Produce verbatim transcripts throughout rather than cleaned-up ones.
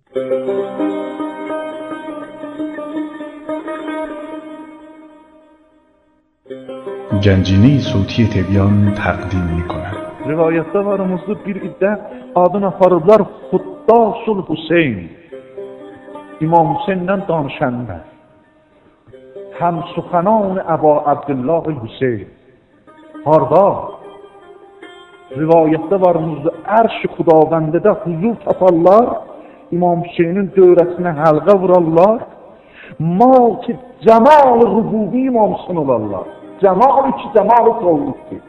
گنجینه صوتی تبیان تقدیم می‌کند. Rivayətdə varımızda bir iddə adını aparıblar Xuddasul Hüseyn. İmam Hüseyndən danışanlar. Həm suxanan Əba Abdullah Hüseyn. Harda? Rivayətdə varımızda ərş-i Xudavəndədə huzur taparlar. İmam Hüseynin dövrəsinə həlqə vurarlar. Mal-ki cəmal-ı rububi İmam Hüseyn olarlar. Cəmal-ı ki cəmal-ı qolluqdur.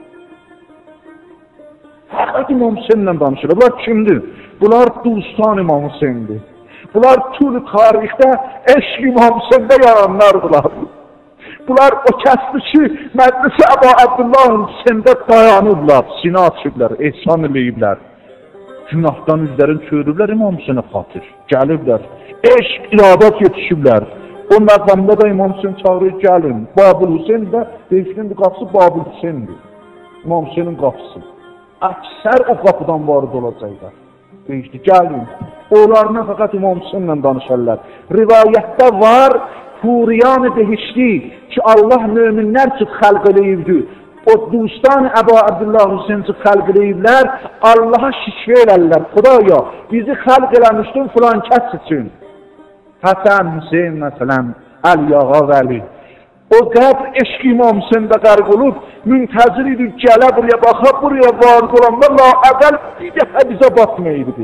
Fəqət İmam Hüseynlə danışırlar. Bunlar kimdir? Bunlar Dustan İmam Hüseyndir. Bunlar tül tarixdə eşq İmam Hüseyndə yaranlardılar. Bunlar o kəsdir ki, məclisi Əba Abdullah Hüseyndə dayanıblar, sinə açıblar, ehsan eləyiblər. Günahdan üzlərini çörüblər İmam Hüseynə xatır. Gəliblər, eşq, iradat yetişiblər. O məqamda da İmam Hüseyin çağırır, gəlin. Babul Hüseyin də deyişinin qapısı Babul Hüseyindir. İmam Hüseynin qapısı. Əksər o qapıdan vardı olacaqlar. Deyişdi, gəlin. Onlarına fəqət İmam Hüseyinlə danışarlar. Rivayətdə var, Huriyan-ı behişti ki, Allah möminlər ki, xəlq eləyibdi. O Dustan Əba Abdullah Hüseyin ki, xəlq eləyiblər, Allaha şişvə elərlər. Xudaya, bizi xəlq eləmişdin filan kəs üçün. Həsən, Hüseyin, məsələn, Əli Ağa Vəli. O qəbr eşq İmam Hüseyndə qərq olub, müntəzir idi, gələ buraya, baxa buraya varid olanda, la əqəl bir dəfə bizə baxmayırdı.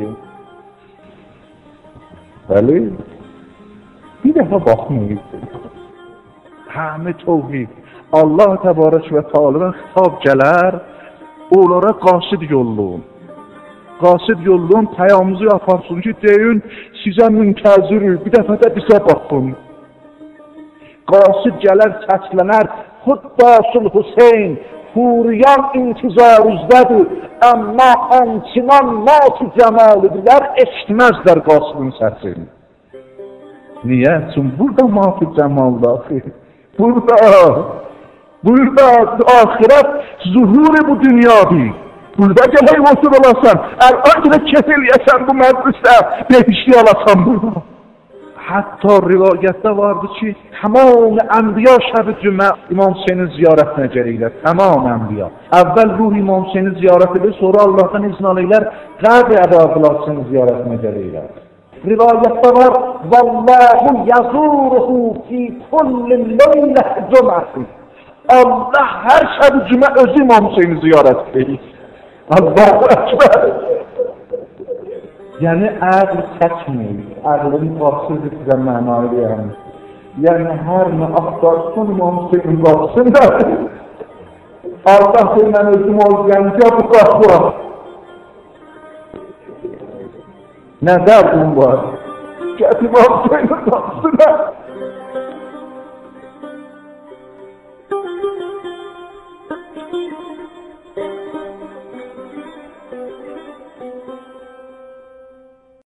Bəli, bir dəfə baxmayırdı. Həmi təvhid, Allah təbarək və teala'dan xitab gələr, onlara qasid yolluğun. Qasid yolluğun pəyamızı yaparsın ki, deyin, sizə müntəzirir, bir dəfə də bizə baxın. Qasid gələr, səslənər, Xuddasul Hüseyn, Huriyan intizarüzdədir, əmmə antinan nati cəmalıdırlar, eşitməzlər qasidin səsini. Niyə? Çünki burada mafi cəmaldır. Burada, burada ahirət zuhuri bu dünyadır. Burada gələk otur olasan, ələn gələ kef eləyəsən bu məclisdə, behişli alasan burada. Hətta rivayətdə vardı ki, tamam ənbiya şəb-i cümə İmam Hüseynin ziyarətinə gəlirlər. Tamam ənbiya. Əvvəl ruh İmam Hüseynin ziyarət edir, sonra Allahdan izin alırlar, qəbr Əba Abdullah Hüseynin ziyarətinə gəlirlər. Rivayətdə var, Vallahu yazuruhu fi kulli leyləh cüməsi. Allah hər şəb-i cümə özü İmam Hüseyni ziyarət edir. Allahu Ekber. Yəni, əql çəkməyir, əqlini qalsızdır sizə mənayı deyəm. Yəni, hər nə axtarsın İmam Hüseynin qalsın da, Allah deyil, mən özüm ol gəncə bu qapıra. Nə dərdin var? Gəl İmam Hüseynin qalsın da.